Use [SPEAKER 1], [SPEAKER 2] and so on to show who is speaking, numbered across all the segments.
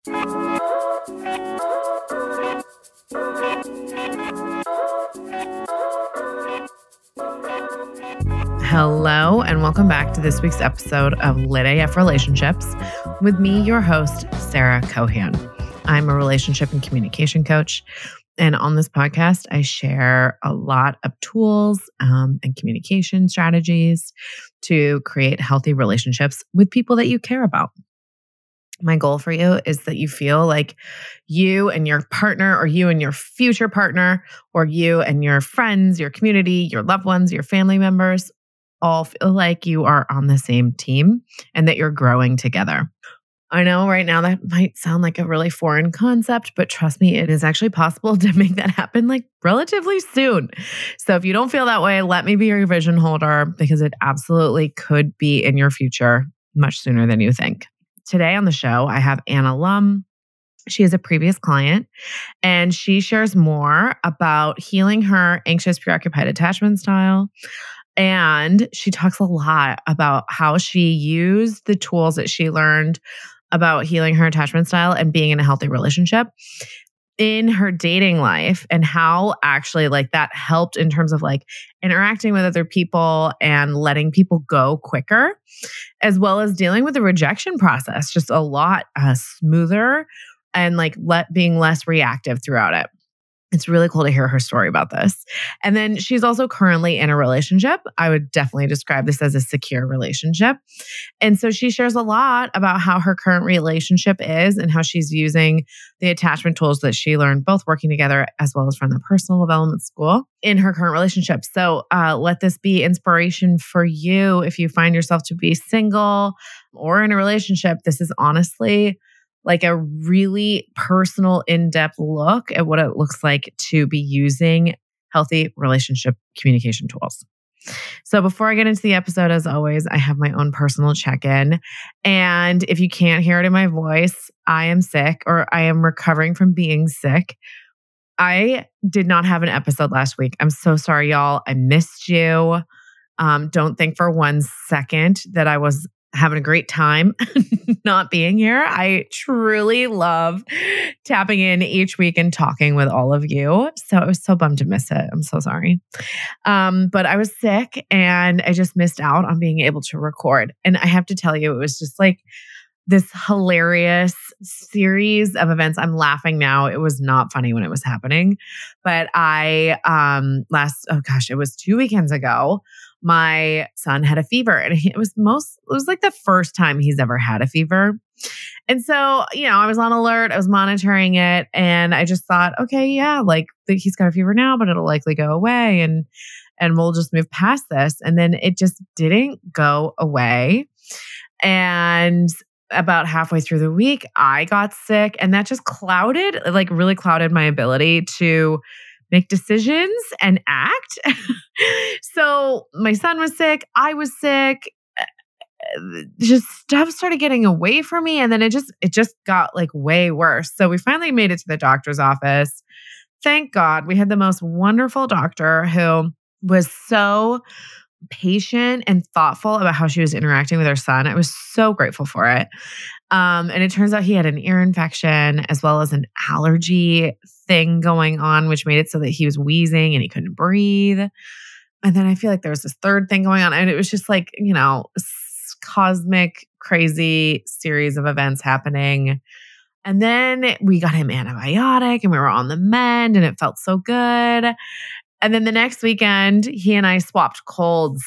[SPEAKER 1] Hello, and welcome back to this week's episode of Lit AF Relationships with me, your host, Sarah Cohan. I'm a relationship and communication coach, and on this podcast, I share a lot of tools and communication strategies to create healthy relationships with people that you care about. My goal for you is that you feel like you and your partner, or you and your future partner, or you and your friends, your community, your loved ones, your family members, all feel like you are on the same team and that you're growing together. I know right now that might sound like a really foreign concept, but trust me, it is actually possible to make that happen like relatively soon. So if you don't feel that way, let me be your vision holder, because it absolutely could be in your future much sooner than you think. Today on the show, I have Anna Lum. She is a previous client, and she shares more about healing her anxious, preoccupied attachment style. And she talks a lot about how she used the tools that she learned about healing her attachment style and being in a healthy relationship in her dating life, and how actually that helped in terms of interacting with other people and letting people go quicker, as well as dealing with the rejection process just a lot smoother and being less reactive throughout it. It's really cool to hear her story about this. And then she's also currently in a relationship. I would definitely describe this as a secure relationship. And so she shares a lot about how her current relationship is and how she's using the attachment tools that she learned, both working together as well as from the personal development school, in her current relationship. So let this be inspiration for you if you find yourself to be single or in a relationship. This is honestly a really personal, in-depth look at what it looks like to be using healthy relationship communication tools. So before I get into the episode, as always, I have my own personal check-in. And if you can't hear it in my voice, I am sick, or I am recovering from being sick. I did not have an episode last week. I'm so sorry, y'all. I missed you. Don't think for 1 second that I was having a great time not being here. I truly love tapping in each week and talking with all of you. So I was so bummed to miss it. I'm so sorry. But I was sick and I just missed out on being able to record. And I have to tell you, it was just this hilarious series of events. I'm laughing now. It was not funny when it was happening. But it was 2 weekends ago, my son had a fever, and it was the first time he's ever had a fever. And so, I was on alert, I was monitoring it, and I just thought, okay, yeah, he's got a fever now, but it'll likely go away, and we'll just move past this. And then it just didn't go away. And about halfway through the week, I got sick, and that just really clouded my ability to make decisions and act. So my son was sick. I was sick. Just stuff started getting away from me. And then it just got way worse. So we finally made it to the doctor's office. Thank God we had the most wonderful doctor who was so patient and thoughtful about how she was interacting with her son. I was so grateful for it. And it turns out he had an ear infection as well as an allergy thing going on, which made it so that he was wheezing and he couldn't breathe. And then I feel like there was this third thing going on. And it was just cosmic, crazy series of events happening. And then we got him antibiotic and we were on the mend and it felt so good. And then the next weekend, he and I swapped colds.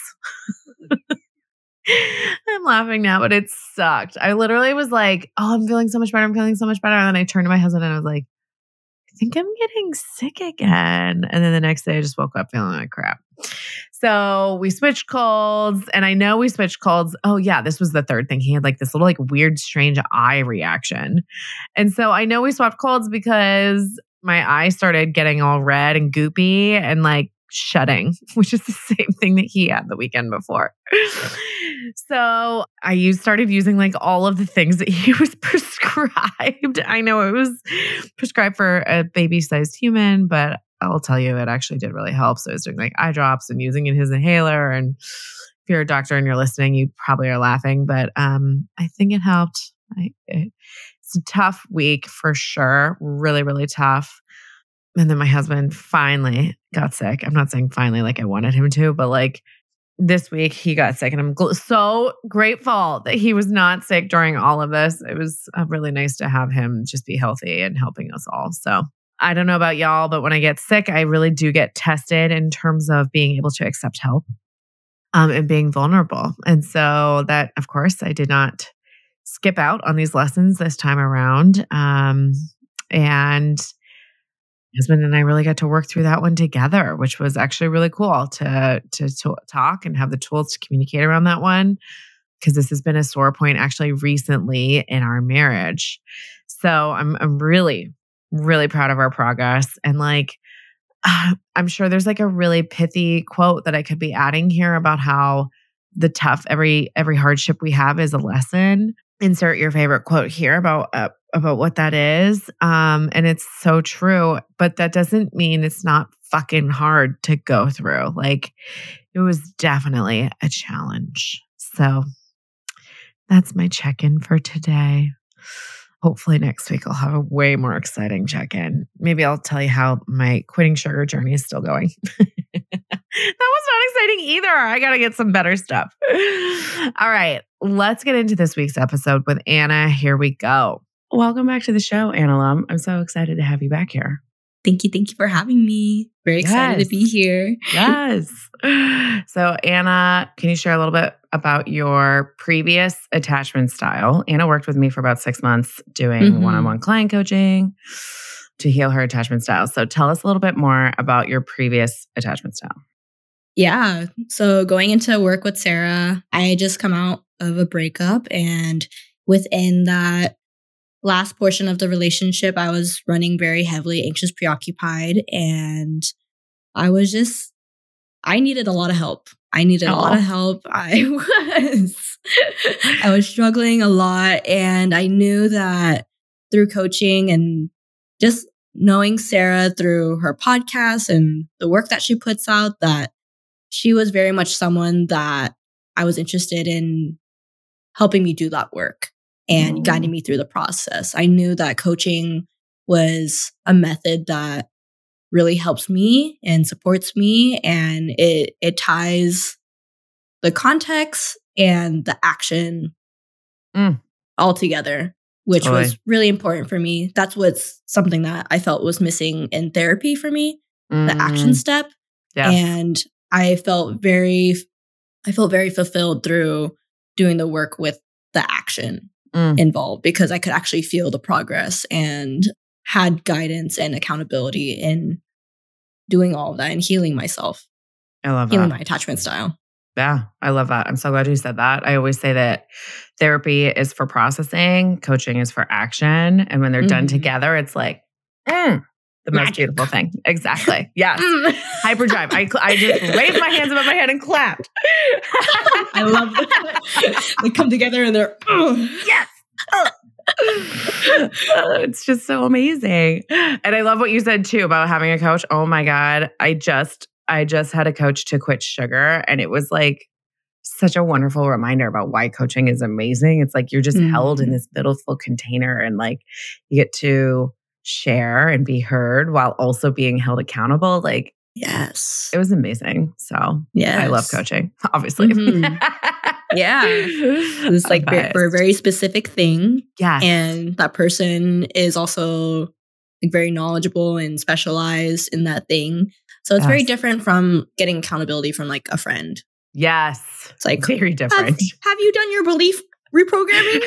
[SPEAKER 1] I'm laughing now, but it sucked. I literally was like, oh, I'm feeling so much better. I'm feeling so much better. And then I turned to my husband and I was like, I think I'm getting sick again. And then the next day I just woke up feeling like crap. So we switched colds, and I know we switched colds. Oh yeah, this was the third thing. He had this little weird, strange eye reaction. And so I know we swapped colds because my eye started getting all red and goopy and shutting, which is the same thing that he had the weekend before. So I started using all of the things that he was prescribed. I know it was prescribed for a baby-sized human, but I'll tell you, it actually did really help. So I was doing eye drops and using his inhaler. And if you're a doctor and you're listening, you probably are laughing, but I think it helped. It's a tough week for sure. Really, really tough. And then my husband finally got sick. I'm not saying finally like I wanted him to, but like this week he got sick and I'm so grateful that he was not sick during all of this. It was really nice to have him just be healthy and helping us all. So I don't know about y'all, but when I get sick, I really do get tested in terms of being able to accept help and being vulnerable. And so that, of course, I did not skip out on these lessons this time around. And husband and I really got to work through that one together, which was actually really cool to talk and have the tools to communicate around that one, because this has been a sore point actually recently in our marriage. So I'm really, really proud of our progress. And like, I'm sure there's like a really pithy quote that I could be adding here about how the tough, every hardship we have is a lesson. Insert your favorite quote here about what that is. And it's so true, but that doesn't mean it's not fucking hard to go through. Like it was definitely a challenge. So that's my check-in for today. Hopefully next week I'll have a way more exciting check-in. Maybe I'll tell you how my quitting sugar journey is still going. That was not exciting either. I got to get some better stuff. All right, let's get into this week's episode with Anna. Here we go. Welcome back to the show, Anna Lum. I'm so excited to have you back here.
[SPEAKER 2] Thank you for having me. Very excited to be here.
[SPEAKER 1] Yes. So Anna, can you share a little bit about your previous attachment style? Anna worked with me for about 6 months doing one-on-one client coaching to heal her attachment style. So tell us a little bit more about your previous attachment style.
[SPEAKER 2] Yeah. So going into work with Sarah, I had just come out of a breakup, and within that last portion of the relationship, I was running very heavily anxious, preoccupied, and I needed a lot of help. I was struggling a lot, and I knew that through coaching and just knowing Sarah through her podcast and the work that she puts out, that she was very much someone that I was interested in helping me do that work and guiding me through the process. I knew that coaching was a method that really helps me and supports me, and it ties the context and the action all together, which was really important for me. That's what's something that I felt was missing in therapy for me, the action step. Yes. And I felt very fulfilled through doing the work with the action involved, because I could actually feel the progress and had guidance and accountability in doing all of that and healing myself.
[SPEAKER 1] I love
[SPEAKER 2] healing my attachment style.
[SPEAKER 1] Yeah, I love that. I'm so glad you said that. I always say that therapy is for processing, coaching is for action. And when they're done together, it's like, the most beautiful thing. Exactly. Yes. Hyperdrive. I just raised my hands above my head and clapped.
[SPEAKER 2] I love that. They come together and they're,
[SPEAKER 1] yes. It's just so amazing. And I love what you said too about having a coach. Oh my God. I just had a coach to quit sugar, and it was like such a wonderful reminder about why coaching is amazing. It's like you're just held in this beautiful container, and like you get to share and be heard while also being held accountable. Like,
[SPEAKER 2] yes,
[SPEAKER 1] it was amazing. So
[SPEAKER 2] yes.
[SPEAKER 1] I love coaching, obviously.
[SPEAKER 2] Yeah. It's like for a very specific thing.
[SPEAKER 1] Yes.
[SPEAKER 2] And that person is also like very knowledgeable and specialized in that thing. So it's very different from getting accountability from like a friend.
[SPEAKER 1] Yes.
[SPEAKER 2] It's like
[SPEAKER 1] very different.
[SPEAKER 2] Have you done your belief reprogramming?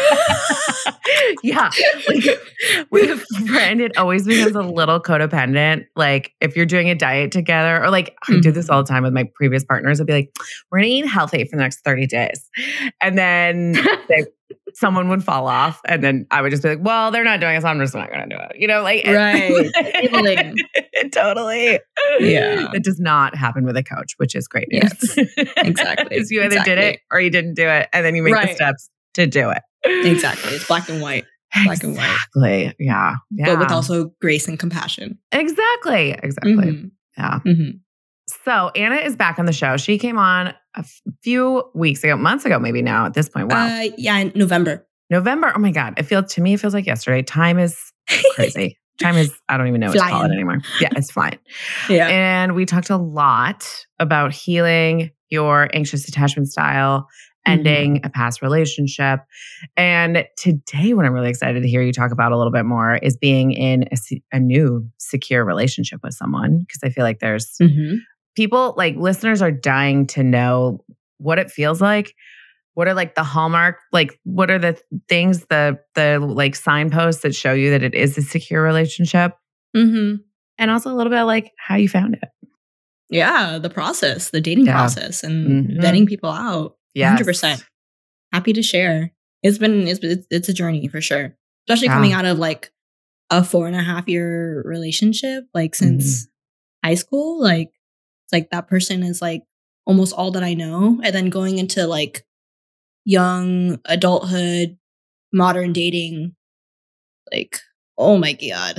[SPEAKER 1] Yeah. Like with a friend, it always becomes a little codependent. Like if you're doing a diet together, or like I do this all the time with my previous partners, I'd be like, we're going to eat healthy for the next 30 days. And then someone would fall off, and then I would just be like, well, they're not doing it, so I'm just not going to do it. You know, like,
[SPEAKER 2] right.
[SPEAKER 1] Totally. Yeah. It does not happen with a coach, which is great news.
[SPEAKER 2] Yes. Exactly.
[SPEAKER 1] You either did it or you didn't do it, and then you make the steps to do it.
[SPEAKER 2] Exactly. It's black and white. Black and white.
[SPEAKER 1] Exactly. Yeah.
[SPEAKER 2] But with also grace and compassion.
[SPEAKER 1] Exactly. Yeah. So Anna is back on the show. She came on a few weeks ago, months ago, maybe now at this point. Wow.
[SPEAKER 2] Yeah, in November.
[SPEAKER 1] November. Oh my God. To me, it feels like yesterday. Time is crazy. Time is, I don't even know what to call it anymore. Yeah, it's flying.
[SPEAKER 2] Yeah.
[SPEAKER 1] And we talked a lot about healing your anxious attachment style, ending a past relationship. And today, what I'm really excited to hear you talk about a little bit more is being in a new secure relationship with someone. Because I feel like there's people, like listeners are dying to know what it feels like. What are like the hallmark, like what are the things, the like signposts that show you that it is a secure relationship? And also a little bit like how you found it.
[SPEAKER 2] Yeah, the process, the dating process and vetting people out. Yeah, 100%. Happy to share. It's a journey for sure. Especially coming out of like a 4.5-year relationship, like since high school. Like it's like that person is like almost all that I know. And then going into like young adulthood, modern dating, like, oh my God.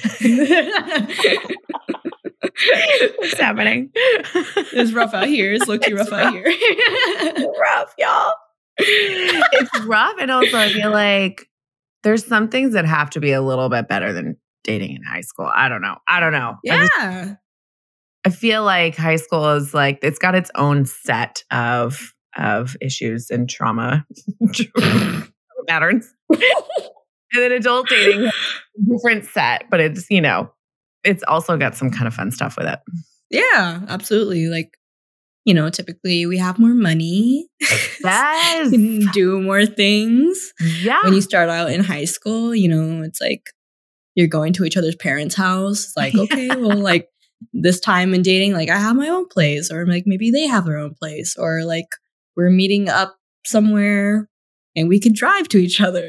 [SPEAKER 1] What's happening?
[SPEAKER 2] It's rough out here. It's low-key rough out here.
[SPEAKER 1] It's rough, y'all. It's rough. And also I feel like there's some things that have to be a little bit better than dating in high school. I don't know.
[SPEAKER 2] Yeah.
[SPEAKER 1] I feel like high school is like, it's got its own set of issues and trauma patterns. And then adult dating, different set, but it's, it's also got some kind of fun stuff with it.
[SPEAKER 2] Yeah, absolutely. Like, typically we have more money.
[SPEAKER 1] Yes.
[SPEAKER 2] Can do more things.
[SPEAKER 1] Yeah.
[SPEAKER 2] When you start out in high school, it's like you're going to each other's parents' house. It's like, okay, well, like this time in dating, like I have my own place, or like maybe they have their own place, or like we're meeting up somewhere and we could drive to each other,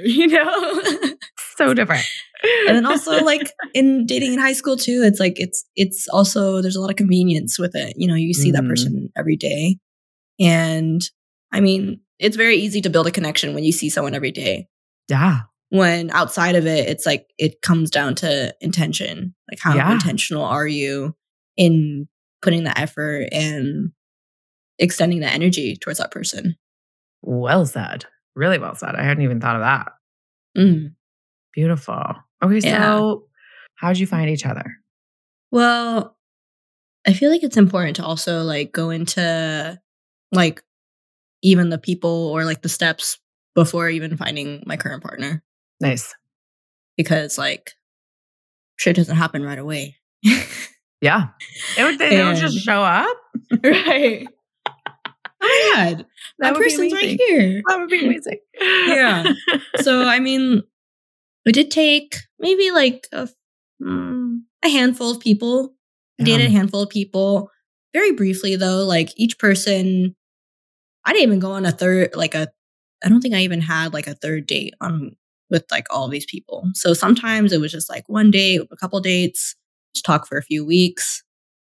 [SPEAKER 1] So different.
[SPEAKER 2] And then also like in dating in high school too, it's like, it's also, there's a lot of convenience with it. You see that person every day. And I mean, it's very easy to build a connection when you see someone every day.
[SPEAKER 1] Yeah.
[SPEAKER 2] When outside of it, it's like, it comes down to intention. Like how intentional are you in putting the effort and extending the energy towards that person?
[SPEAKER 1] Well said. Really well said. I hadn't even thought of that. Beautiful. Okay, so how'd you find each other?
[SPEAKER 2] Well, I feel like it's important to also like go into like even the people or like the steps before even finding my current partner.
[SPEAKER 1] Nice.
[SPEAKER 2] Because like shit doesn't happen right away.
[SPEAKER 1] Yeah. They don't just show up.
[SPEAKER 2] Right. Oh my God. That person's right here.
[SPEAKER 1] That would be amazing.
[SPEAKER 2] Yeah. So, I mean, it did take maybe like a handful of people. I dated a handful of people. Very briefly, though, like each person, I didn't even go on a third, I don't think I even had like a third date with like all these people. So sometimes it was just like one date, a couple dates, just talk for a few weeks.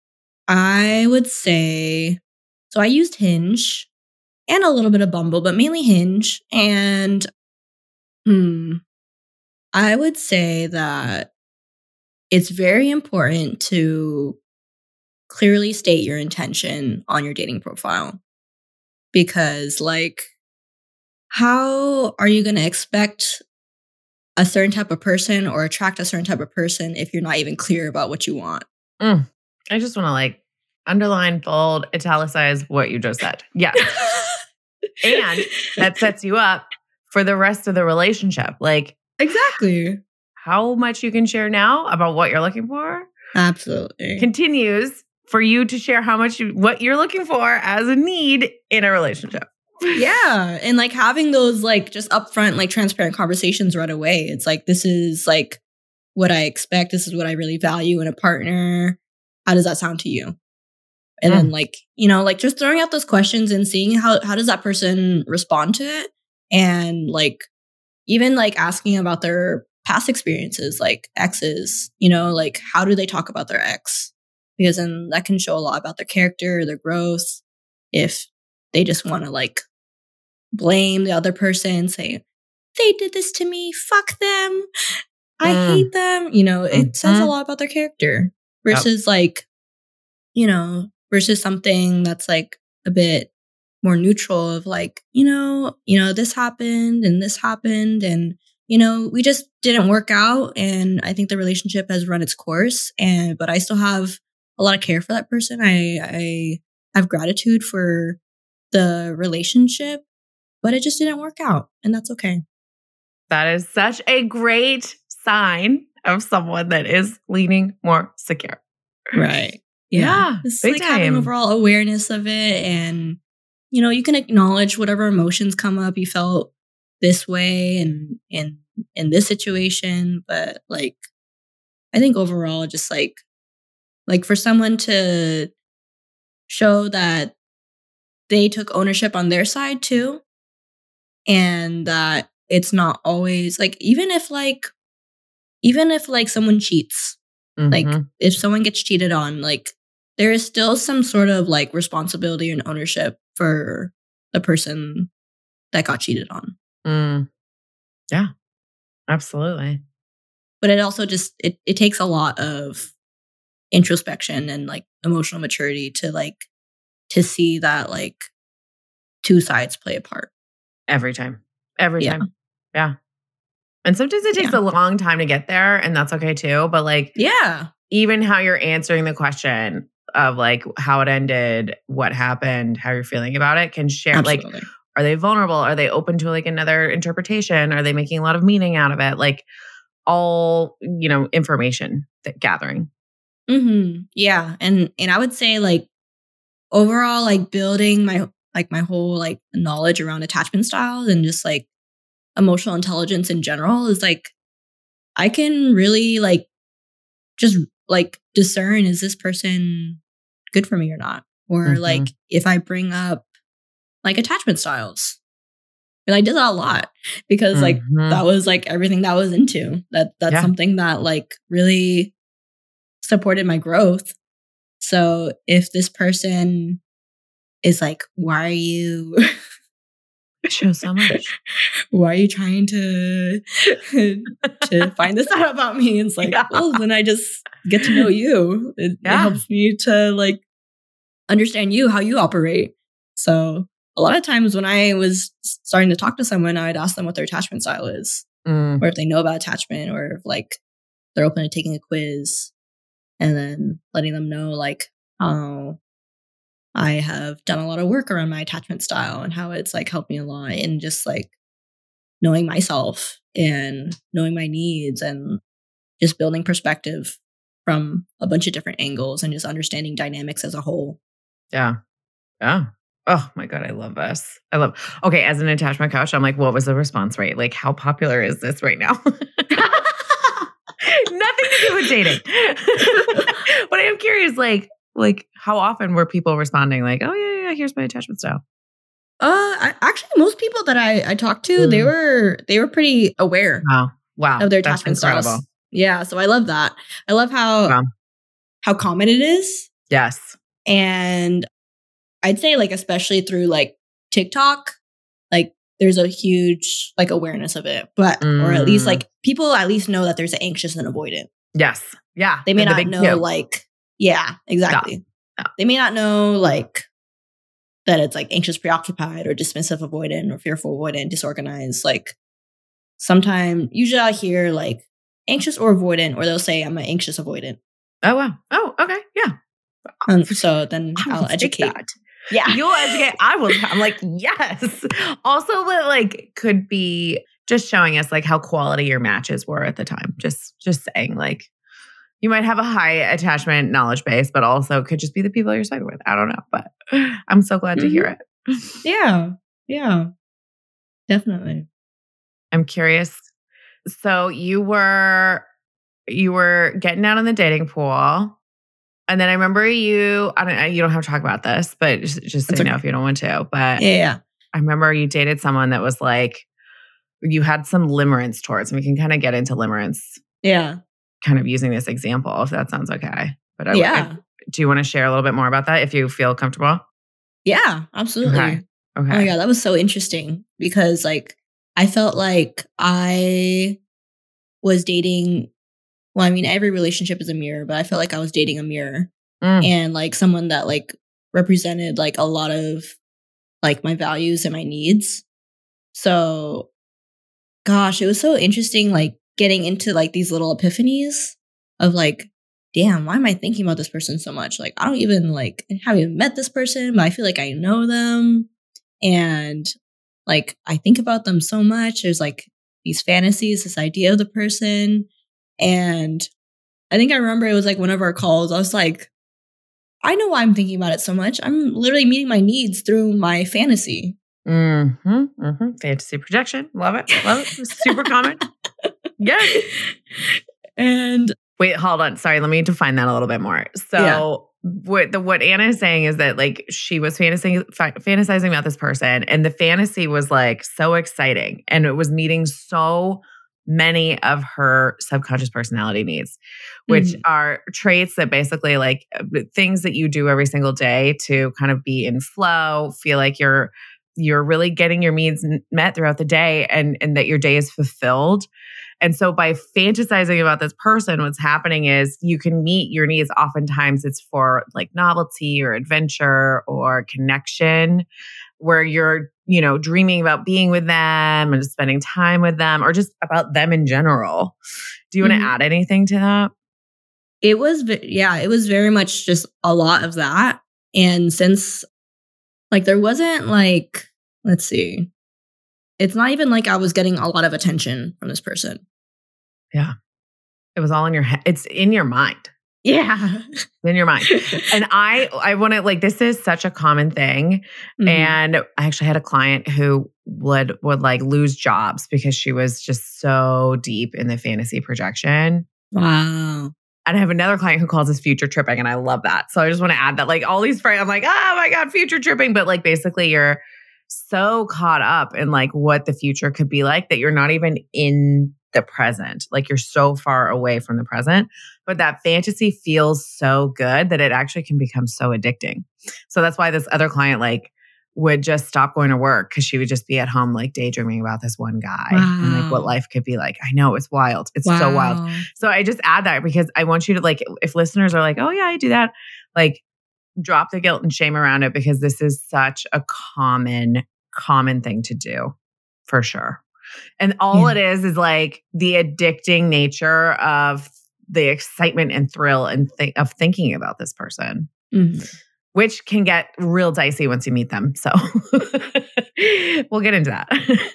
[SPEAKER 2] I would say, so I used Hinge and a little bit of Bumble, but mainly Hinge. And I would say that it's very important to clearly state your intention on your dating profile. Because, like, how are you going to expect a certain type of person or attract a certain type of person if you're not even clear about what you want?
[SPEAKER 1] I just want to like underline, bold, italicize what you just said. Yes. And that sets you up for the rest of the relationship. Like,
[SPEAKER 2] exactly.
[SPEAKER 1] How much you can share now about what you're looking for
[SPEAKER 2] absolutely
[SPEAKER 1] continues for you to share what you're looking for as a need in a relationship.
[SPEAKER 2] Yeah. And like having those like just upfront, like transparent conversations right away. It's like, this is like what I expect. This is what I really value in a partner. How does that sound to you? And then like, like just throwing out those questions and seeing how does that person respond to it? And like, even like asking about their past experiences, like exes, like how do they talk about their ex? Because then that can show a lot about their character, their growth. If they just want to like blame the other person, say, they did this to me, fuck them, I hate them. It says a lot about their character versus like, versus something that's like a bit more neutral of like, this happened and this happened and, we just didn't work out. And I think the relationship has run its course. But I still have a lot of care for that person. I have gratitude for the relationship, but it just didn't work out. And that's okay.
[SPEAKER 1] That is such a great sign of someone that is leaning more secure.
[SPEAKER 2] Right. Yeah. It's like having overall awareness of it. And, you can acknowledge whatever emotions come up. You felt this way and in this situation. But like, I think overall, just like for someone to show that they took ownership on their side too. And that it's not always like, even if someone cheats, like if someone gets cheated on, like there is still some sort of like responsibility and ownership for the person that got cheated on.
[SPEAKER 1] Yeah, absolutely.
[SPEAKER 2] But it also just, it takes a lot of introspection and like emotional maturity to see that like two sides play a part.
[SPEAKER 1] Every time. Yeah. And sometimes it takes a long time to get there, and that's okay too. But like, even how you're answering the question of like how it ended, what happened, how you're feeling about it can share. Absolutely. Like, are they vulnerable? Are they open to like another interpretation? Are they making a lot of meaning out of it? Like all, information gathering.
[SPEAKER 2] Yeah. And I would say like overall, like building my whole like knowledge around attachment styles and just like emotional intelligence in general is like, I can really like just like discern, is this person good for me or not? Or like if I bring up like attachment styles. And I did that a lot because like that was like everything that I was into. That's something that like really supported my growth. So if this person is like, why are you
[SPEAKER 1] show so much?
[SPEAKER 2] Why are you trying to find this out about me? It's like, well, then I just get to know you. It helps me to like understand you, how you operate. So a lot of times when I was starting to talk to someone, I'd ask them what their attachment style is, or if they know about attachment, or if like they're open to taking a quiz, and then letting them know like how I have done a lot of work around my attachment style and how it's like helped me a lot in just like knowing myself and knowing my needs and just building perspective from a bunch of different angles and just understanding dynamics as a whole.
[SPEAKER 1] Yeah. Yeah. Oh my God, I love this. Okay, as an attachment coach, I'm like, what was the response rate? Like, how popular is this right now? Nothing to do with dating. But I am curious, like how often were people responding like, oh yeah, here's my attachment style?
[SPEAKER 2] Actually, most people that I talked to, they were pretty aware
[SPEAKER 1] wow.
[SPEAKER 2] of their attachment styles. Yeah, so I love that. I love how common it is.
[SPEAKER 1] Yes.
[SPEAKER 2] And I'd say like, especially through like TikTok, like there's a huge like awareness of it, but, or at least like people at least know that there's an anxious and avoidant.
[SPEAKER 1] Yes. Yeah.
[SPEAKER 2] They may not know like, yeah, exactly.
[SPEAKER 1] Yeah.
[SPEAKER 2] They may not know like that it's like anxious, preoccupied, or dismissive avoidant, or fearful avoidant, disorganized. Like sometimes, usually I hear like anxious or avoidant, or they'll say I'm an anxious avoidant.
[SPEAKER 1] Oh, wow. Oh, okay. Yeah.
[SPEAKER 2] And so then I'll educate.
[SPEAKER 1] That. Yeah. You'll educate. I'm like, yes. Also, what like could be just showing us like how quality your matches were at the time. Just saying like, you might have a high attachment knowledge base, but also could just be the people you're siding with. I don't know, but I'm so glad to hear it.
[SPEAKER 2] Yeah, definitely.
[SPEAKER 1] I'm curious. So you were getting out in the dating pool, and then I remember you don't have to talk about this, but just say no if you don't want to. But
[SPEAKER 2] yeah,
[SPEAKER 1] I remember you dated someone that was like, you had some limerence towards, and we can kind of get into limerence.
[SPEAKER 2] Yeah.
[SPEAKER 1] Kind of using this example, if that sounds okay. But do you want to share a little bit more about that if you feel comfortable?
[SPEAKER 2] Yeah, absolutely.
[SPEAKER 1] Okay.
[SPEAKER 2] Oh my God, that was so interesting because like I felt like I was dating, well, I mean, every relationship is a mirror, but I felt like I was dating a mirror and like someone that like represented like a lot of like my values and my needs. So, gosh, it was so interesting, like getting into like these little epiphanies of like, damn, why am I thinking about this person so much? Like, I don't even like haven't even met this person, but I feel like I know them. And like, I think about them so much. There's like these fantasies, this idea of the person. And I think I remember it was like one of our calls. I was like, I know why I'm thinking about it so much. I'm literally meeting my needs through my fantasy.
[SPEAKER 1] Fantasy projection. Love it. Love it. Super common. Yes.
[SPEAKER 2] And
[SPEAKER 1] wait, hold on. Sorry. Let me define that a little bit more. So what Anna is saying is that like she was fantasizing about this person, and the fantasy was like so exciting, and it was meeting so many of her subconscious personality needs, which are traits that basically like things that you do every single day to kind of be in flow, feel like you're really getting your needs met throughout the day, and that your day is fulfilled. And so by fantasizing about this person, what's happening is you can meet your needs. Oftentimes it's for like novelty or adventure or connection, where you're, dreaming about being with them and just spending time with them, or just about them in general. Do you want to add anything to that?
[SPEAKER 2] It was very much just a lot of that. And since like there wasn't like, let's see, it's not even like I was getting a lot of attention from this person.
[SPEAKER 1] Yeah. It was all in your head. It's in your mind.
[SPEAKER 2] Yeah.
[SPEAKER 1] In your mind. And I want to like, this is such a common thing. And I actually had a client who would like lose jobs because she was just so deep in the fantasy projection.
[SPEAKER 2] Wow.
[SPEAKER 1] And I have another client who calls this future tripping, and I love that. So I just want to add that like all these friends, I'm like, oh my God, future tripping. But like basically you're so caught up in like what the future could be like that you're not even in the present. Like you're so far away from the present, but that fantasy feels so good that it actually can become so addicting. So that's why this other client like would just stop going to work because she would just be at home like daydreaming about this one guy and like what life could be like. I know, it's wild. It's so wild. So I just add that because I want you to like, if listeners are like, oh yeah, I do that, like drop the guilt and shame around it, because this is such a common thing to do for sure. And all it is like the addicting nature of the excitement and thrill and of thinking about this person, which can get real dicey once you meet them. So we'll get into that.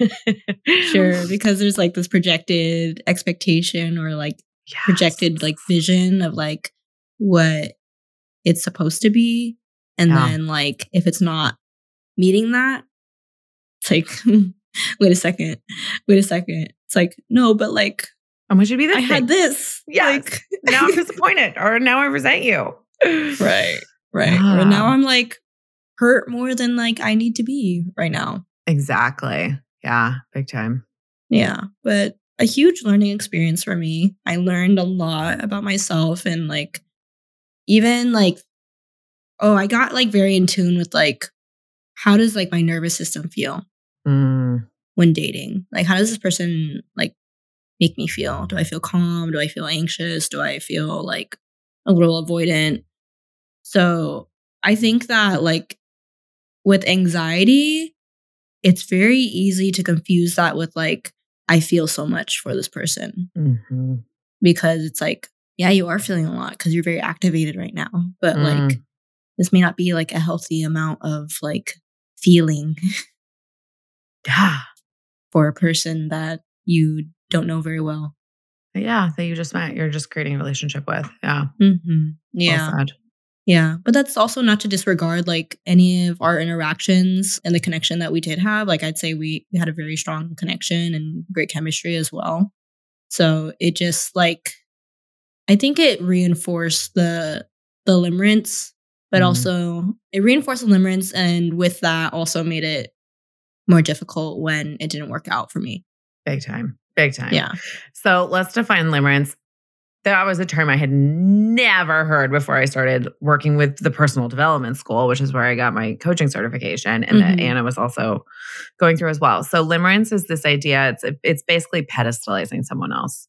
[SPEAKER 2] Sure, because there's like this projected expectation or like projected like vision of like what it's supposed to be. And then like if it's not meeting that, it's like, wait a second. It's like, no, but like,
[SPEAKER 1] I want you to be this.
[SPEAKER 2] I had this.
[SPEAKER 1] Yes.
[SPEAKER 2] Like,
[SPEAKER 1] now I'm disappointed, or now I resent you.
[SPEAKER 2] Right. Or now I'm like hurt more than like I need to be right now.
[SPEAKER 1] Exactly. Yeah. Big time.
[SPEAKER 2] Yeah. But a huge learning experience for me. I learned a lot about myself, and like, even like, I got like very in tune with like, how does like my nervous system feel when dating? Like, how does this person like make me feel? Do I feel calm? Do I feel anxious? Do I feel like a little avoidant? So I think that like with anxiety, it's very easy to confuse that with like, I feel so much for this person. Because it's like, yeah, you are feeling a lot because you're very activated right now. But like, this may not be like a healthy amount of like feeling for a person that you don't know very well.
[SPEAKER 1] Yeah, that you just met. You're just creating a relationship with. Yeah.
[SPEAKER 2] Yeah.
[SPEAKER 1] Well said.
[SPEAKER 2] Yeah. But that's also not to disregard like any of our interactions and the connection that we did have. Like I'd say we had a very strong connection and great chemistry as well. So it just like, I think it reinforced the limerence, but also it reinforced the limerence, and with that also made it more difficult when it didn't work out for me.
[SPEAKER 1] Big time.
[SPEAKER 2] Yeah.
[SPEAKER 1] So let's define limerence. That was a term I had never heard before I started working with the personal development school, which is where I got my coaching certification, and that Anna was also going through as well. So limerence is this idea, it's basically pedestalizing someone else.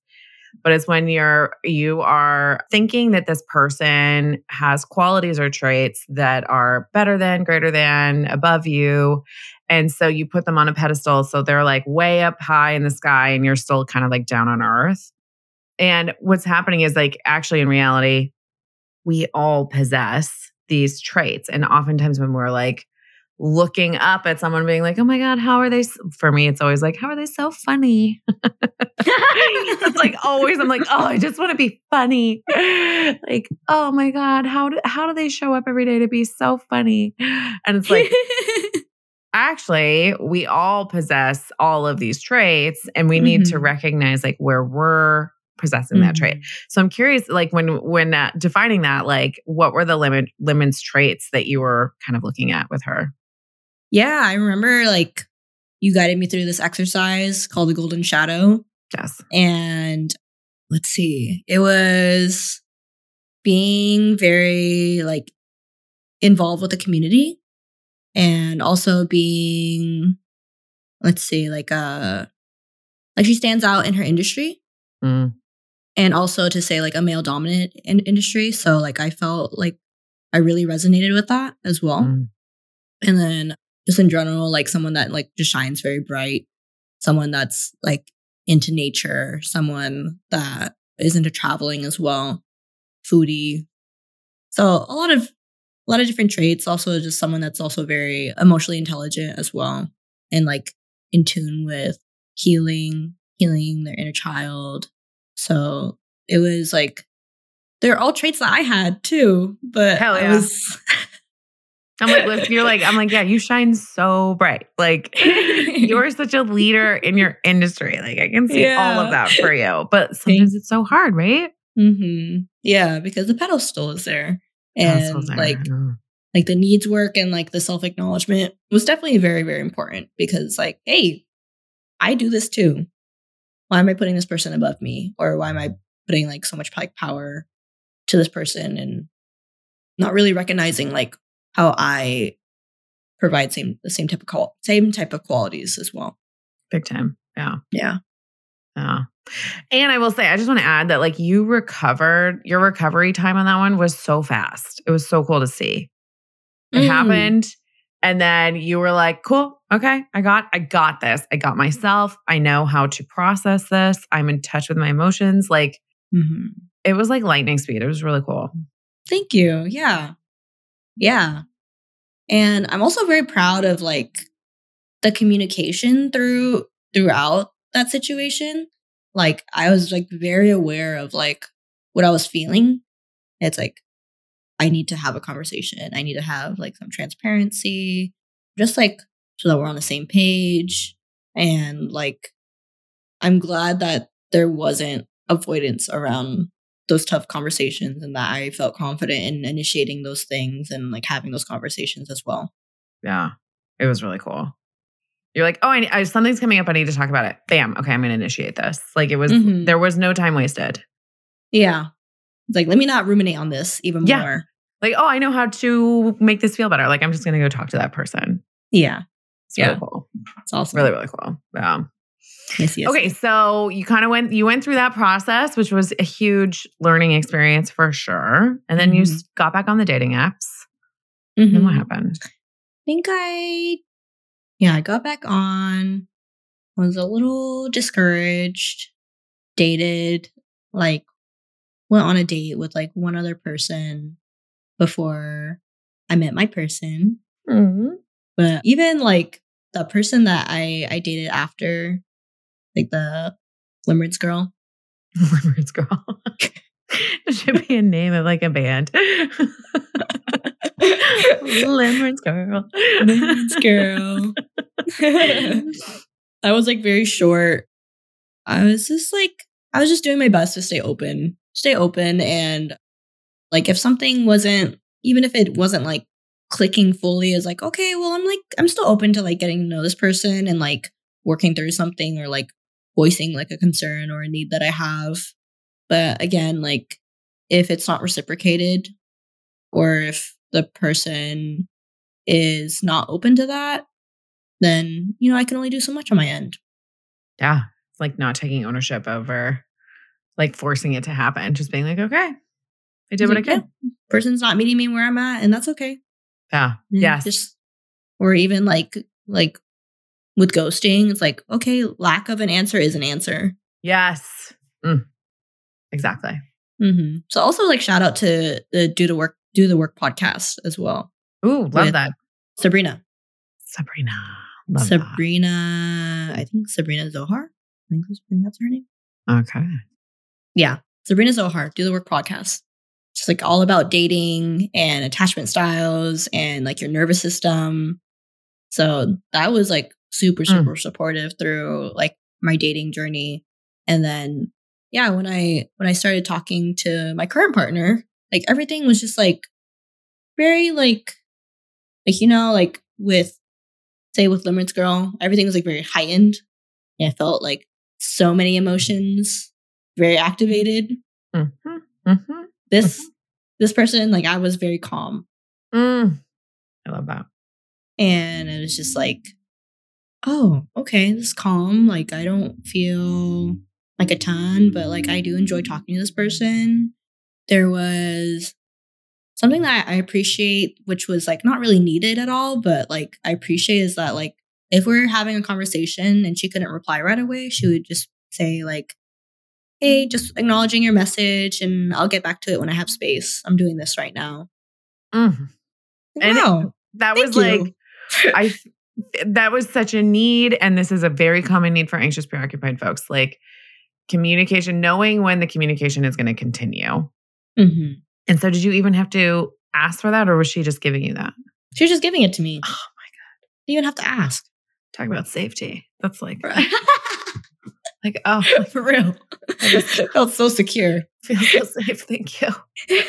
[SPEAKER 1] but it's when you are thinking that this person has qualities or traits that are better than, greater than, above you. And so you put them on a pedestal. So they're like way up high in the sky and you're still kind of like down on earth. And what's happening is like actually in reality, we all possess these traits. And oftentimes when we're like looking up at someone being like, oh my God, how are they? For me, it's always like, how are they so funny? It's like always, I'm like, oh, I just want to be funny. Like, oh my God, how do they show up every day to be so funny? And it's like, actually, we all possess all of these traits and we need to recognize like where we're possessing that trait. So I'm curious, like when defining that, like what were the Lemon's traits that you were kind of looking at with her?
[SPEAKER 2] Yeah, I remember like you guided me through this exercise called the Golden Shadow.
[SPEAKER 1] Yes.
[SPEAKER 2] And let's see, it was being very like involved with the community and also being, let's see, like she stands out in her industry. And also to say like a male dominant industry. So like I felt like I really resonated with that as well. And then just in general, like someone that like just shines very bright, someone that's like into nature, someone that is into traveling as well, foodie. So a lot of different traits. Also just someone that's also very emotionally intelligent as well. And like in tune with healing their inner child. So it was like, they're all traits that I had too, but
[SPEAKER 1] hell yeah. I'm like, yeah, you shine so bright. Like you're such a leader in your industry. Like I can see all of that for you, but sometimes it's so hard, right?
[SPEAKER 2] Yeah, because the pedestal is there. And like the needs work and like the self-acknowledgement was definitely very, very important because like, hey, I do this too. Why am I putting this person above me? Or why am I putting like so much like power to this person and not really recognizing like how I provide the same type of qualities as well.
[SPEAKER 1] Big time. Yeah.
[SPEAKER 2] Yeah.
[SPEAKER 1] And I will say, I just want to add that like your recovery time on that one was so fast. It was so cool to see. It happened. And then you were like, cool. Okay. I got this. I got myself. I know how to process this. I'm in touch with my emotions. Like it was like lightning speed. It was really cool.
[SPEAKER 2] Thank you. Yeah. Yeah. And I'm also very proud of like the communication throughout that situation. Like I was like very aware of like what I was feeling. It's like, I need to have a conversation. I need to have like some transparency, just like so that we're on the same page. And like, I'm glad that there wasn't avoidance around those tough conversations and that I felt confident in initiating those things and like having those conversations as well.
[SPEAKER 1] Yeah, it was really cool. You're like, oh, I something's coming up. I need to talk about it. Bam. Okay, I'm going to initiate this. Like it was, there was no time wasted.
[SPEAKER 2] Yeah. It's like, let me not ruminate on this even more.
[SPEAKER 1] Like, oh, I know how to make this feel better. Like, I'm just going to go talk to that person.
[SPEAKER 2] Yeah.
[SPEAKER 1] It's really cool.
[SPEAKER 2] It's awesome.
[SPEAKER 1] Really, really cool. Yeah.
[SPEAKER 2] Yes.
[SPEAKER 1] Okay. So you went through that process, which was a huge learning experience for sure. And then you got back on the dating apps. And what happened?
[SPEAKER 2] I think I got back on, was a little discouraged, dated, like went on a date with like one other person before I met my person. But even like the person that I dated after, like the Limerence girl.
[SPEAKER 1] Limerence girl. It should be a name of like a band. Limerence girl.
[SPEAKER 2] Limerence girl. I was like very short. I was just doing my best to stay open. And like if something wasn't, even if it wasn't like clicking fully, is like, okay, well, I'm still open to like getting to know this person and like working through something or like voicing like a concern or a need that I have. But again, like if it's not reciprocated or if the person is not open to that, then, I can only do so much on my end.
[SPEAKER 1] Yeah. It's like not taking ownership over like forcing it to happen. Just being like, okay, I did what I could.
[SPEAKER 2] Yeah, person's not meeting me where I'm at, and that's okay.
[SPEAKER 1] Yeah. Yes.
[SPEAKER 2] Or even like with ghosting, it's like, okay, lack of an answer is an answer.
[SPEAKER 1] Yes. Exactly.
[SPEAKER 2] Mm-hmm. So also like shout out to the Do the Work podcast as well.
[SPEAKER 1] Ooh, love that.
[SPEAKER 2] Sabrina.
[SPEAKER 1] Love
[SPEAKER 2] Sabrina. I think Sabrina Zohar. I think that's her name.
[SPEAKER 1] Okay.
[SPEAKER 2] Yeah. Sabrina Zohar, Do the Work podcast. Just like all about dating and attachment styles and like your nervous system. So that was like super supportive through like my dating journey. And then, yeah, when I started talking to my current partner, like everything was just like very like, you know, like with Limerence Girl, everything was like very heightened. And I felt like so many emotions, very activated. This person, like I was very calm.
[SPEAKER 1] I love that.
[SPEAKER 2] And it was just like, oh, okay, this is calm. Like I don't feel like a ton, but like I do enjoy talking to this person. There was something that I appreciate, which was like not really needed at all, but like I appreciate is that like if we're having a conversation and she couldn't reply right away, she would just say like, hey, just acknowledging your message and I'll get back to it when I have space. I'm doing this right now.
[SPEAKER 1] Mm-hmm.
[SPEAKER 2] Wow.
[SPEAKER 1] That was like, that was such a need. And this is a very common need for anxious, preoccupied folks. Like communication, knowing when the communication is going to continue.
[SPEAKER 2] Mm-hmm.
[SPEAKER 1] And so did you even have to ask for that or was she just giving you that?
[SPEAKER 2] She was just giving it to me.
[SPEAKER 1] Oh my God.
[SPEAKER 2] You even have to ask.
[SPEAKER 1] Talk about safety. That's like, like, oh,
[SPEAKER 2] for real. I just felt so secure.
[SPEAKER 1] Feel so safe. Thank you.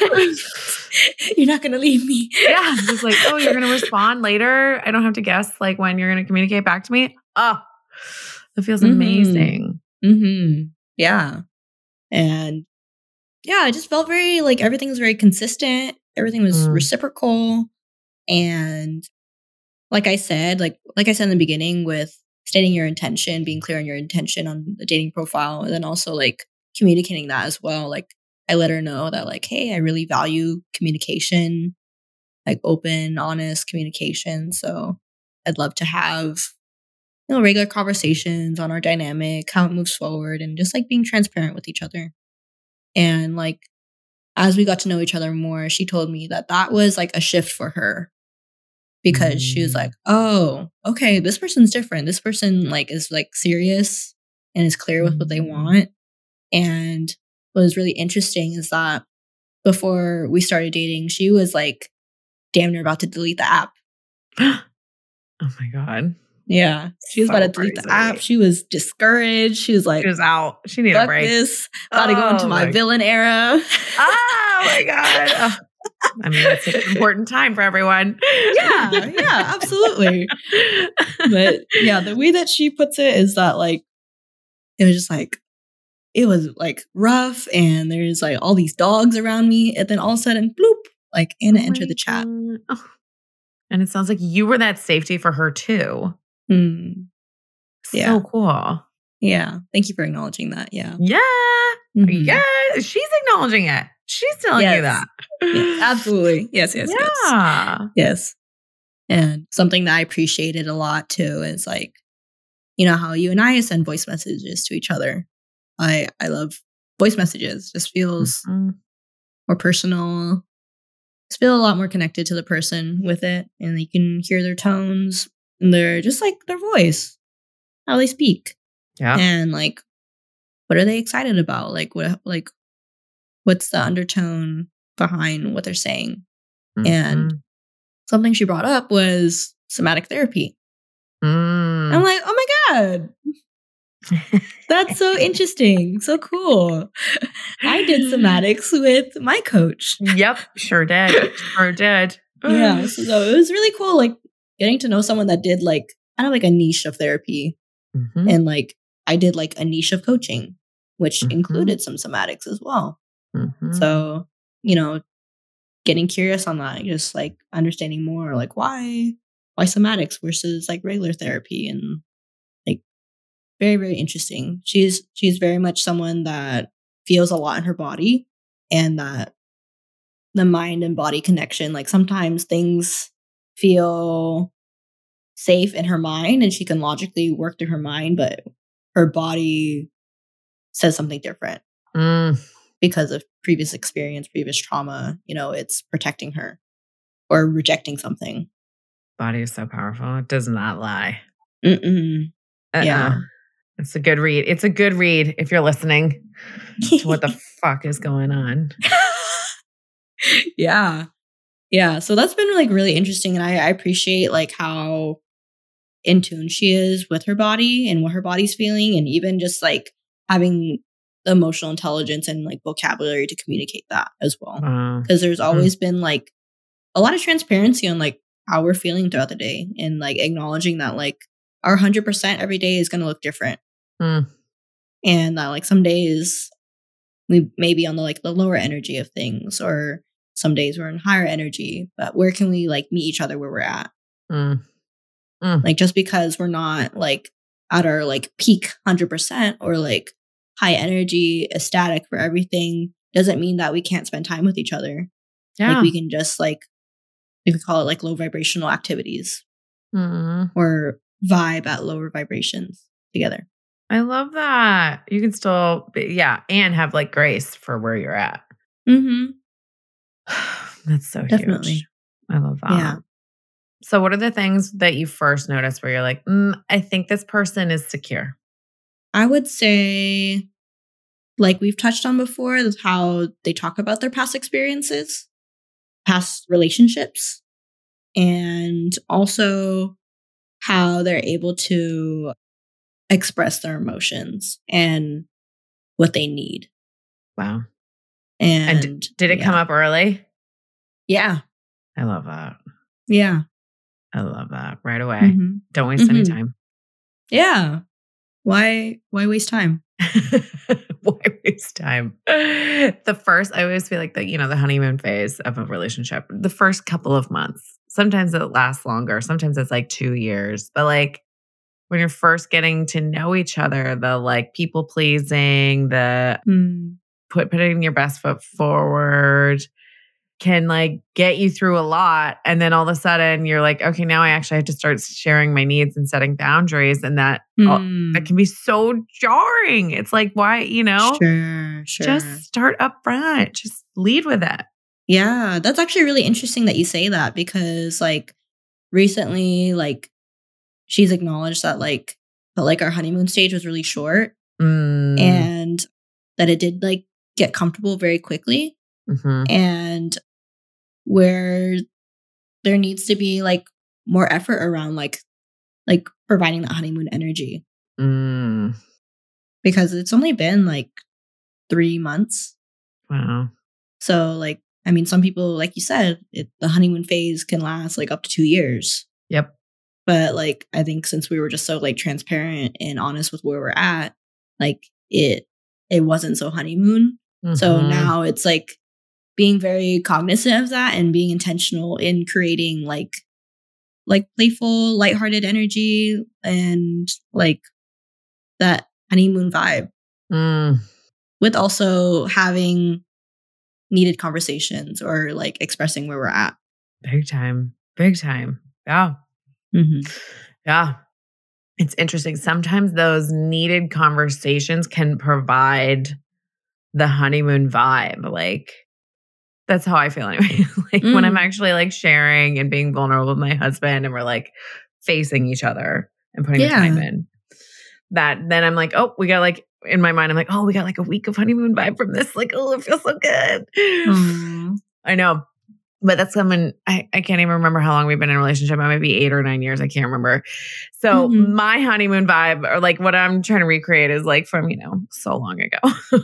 [SPEAKER 2] You're not going to leave me.
[SPEAKER 1] Yeah. Just like, oh, you're going to respond later. I don't have to guess like when you're going to communicate back to me. Oh, that feels amazing.
[SPEAKER 2] Mm-hmm. Yeah. And yeah, I just felt very like everything was very consistent. Everything was reciprocal. And like I said in the beginning with stating your intention, being clear on your intention on the dating profile, and then also like communicating that as well. Like I let her know that like, hey, I really value communication, like open, honest communication. So I'd love to have, you know, regular conversations on our dynamic, how it moves forward, and just like being transparent with each other. And like, as we got to know each other more, she told me that that was like a shift for her because she was like, oh, okay, this person's different. This person like is like serious and is clear with what they want. And what was really interesting is that before we started dating, she was like damn near about to delete the app.
[SPEAKER 1] Oh my God.
[SPEAKER 2] Yeah. She was about to delete the app. She was discouraged. She was like,
[SPEAKER 1] she was out. She needed a break.
[SPEAKER 2] About to go into my villain era.
[SPEAKER 1] Oh my God. Oh. I mean, it's an important time for everyone.
[SPEAKER 2] Yeah, absolutely. But yeah, the way that she puts it is that like, it was just like, it was like rough and there's like all these dogs around me. And then all of a sudden, bloop, like Anna entered the chat.
[SPEAKER 1] Oh. And it sounds like you were that safety for her too. So cool.
[SPEAKER 2] Yeah. Thank you for acknowledging that. Yeah.
[SPEAKER 1] Yeah. Mm-hmm. Yeah. She's acknowledging it. She's telling you that.
[SPEAKER 2] Yes, absolutely. Yes. Yes. And something that I appreciated a lot too is like, you know, how you and I send voice messages to each other. I love voice messages. Just feels more personal. Just feel a lot more connected to the person with it. And you can hear their tones and they're just like their voice, how they speak.
[SPEAKER 1] Yeah.
[SPEAKER 2] And like, what are they excited about? Like what's the undertone behind what they're saying? And something she brought up was somatic therapy. I'm like, oh my God. That's so interesting. So cool. I did somatics with my coach.
[SPEAKER 1] Yep. Sure did.
[SPEAKER 2] Yeah. So it was really cool. Like getting to know someone that did like kind of like a niche of therapy. And like I did like a niche of coaching, which included some somatics as well. So, you know, getting curious on that, just like understanding more like why somatics versus like regular therapy, and like very, very interesting. She's very much someone that feels a lot in her body, and that the mind and body connection, like sometimes things feel safe in her mind and she can logically work through her mind, but her body says something different because of previous experience, previous trauma. It's protecting her or rejecting something.
[SPEAKER 1] Body is so powerful. It does not lie.
[SPEAKER 2] Yeah.
[SPEAKER 1] It's a good read. It's a good read if you're listening to what the fuck is going on.
[SPEAKER 2] Yeah. Yeah. So that's been like really interesting. And I appreciate like how in tune she is with her body and what her body's feeling. And even just like having the emotional intelligence and like vocabulary to communicate that as well. Because there's always been like a lot of transparency on like how we're feeling throughout the day and like acknowledging that like our 100% every day is going to look different. And that like some days we may be on the like the lower energy of things, or some days we're in higher energy, but where can we like meet each other where we're at? Like just because we're not like at our like peak 100% or like high energy, ecstatic for everything doesn't mean that we can't spend time with each other.
[SPEAKER 1] Yeah.
[SPEAKER 2] Like we can just like, we could call it like low vibrational activities or vibe at lower vibrations together.
[SPEAKER 1] I love that. You can still, and have like grace for where you're at. That's so
[SPEAKER 2] Definitely
[SPEAKER 1] huge. I love that.
[SPEAKER 2] Yeah.
[SPEAKER 1] So what are the things that you first noticed where you're like, I think this person is secure?
[SPEAKER 2] I would say, like we've touched on before, is how they talk about their past experiences, past relationships, and also how they're able to express their emotions and what they need.
[SPEAKER 1] Wow.
[SPEAKER 2] And
[SPEAKER 1] did it come up early?
[SPEAKER 2] Yeah.
[SPEAKER 1] I love that.
[SPEAKER 2] Yeah.
[SPEAKER 1] I love that. Right away. Don't waste any time.
[SPEAKER 2] Yeah. Why waste time?
[SPEAKER 1] Why waste time? I always feel like the honeymoon phase of a relationship, the first couple of months, sometimes it lasts longer. Sometimes it's like 2 years, but like when you're first getting to know each other, the like people pleasing, the putting your best foot forward can like get you through a lot. And then all of a sudden you're like, okay, now I actually have to start sharing my needs and setting boundaries. And that can be so jarring. It's like, why,
[SPEAKER 2] Sure.
[SPEAKER 1] just start up front, just lead with it.
[SPEAKER 2] Yeah. That's actually really interesting that you say that, because like recently, like she's acknowledged that like our honeymoon stage was really short and that it did like get comfortable very quickly. And where there needs to be like more effort around like providing that honeymoon energy. Because it's only been like 3 months.
[SPEAKER 1] Wow.
[SPEAKER 2] So like, I mean, some people, like you said, the honeymoon phase can last like up to 2 years.
[SPEAKER 1] Yep.
[SPEAKER 2] But like, I think since we were just so like transparent and honest with where we're at, like it wasn't so honeymoon. So now it's like being very cognizant of that and being intentional in creating like playful, lighthearted energy and like that honeymoon vibe with also having needed conversations or like expressing where we're at.
[SPEAKER 1] Big time. Yeah. Yeah. It's interesting. Sometimes those needed conversations can provide the honeymoon vibe. Like, that's how I feel anyway. Like when I'm actually like sharing and being vulnerable with my husband and we're like facing each other and putting the time in, that then I'm like, oh, we got like, in my mind, I'm like, oh, we got like a week of honeymoon vibe from this. Like, oh, it feels so good. I know. But that's someone, I can't even remember how long we've been in a relationship. It might be 8 or 9 years. I can't remember. So my honeymoon vibe, or like what I'm trying to recreate, is like from, so long ago.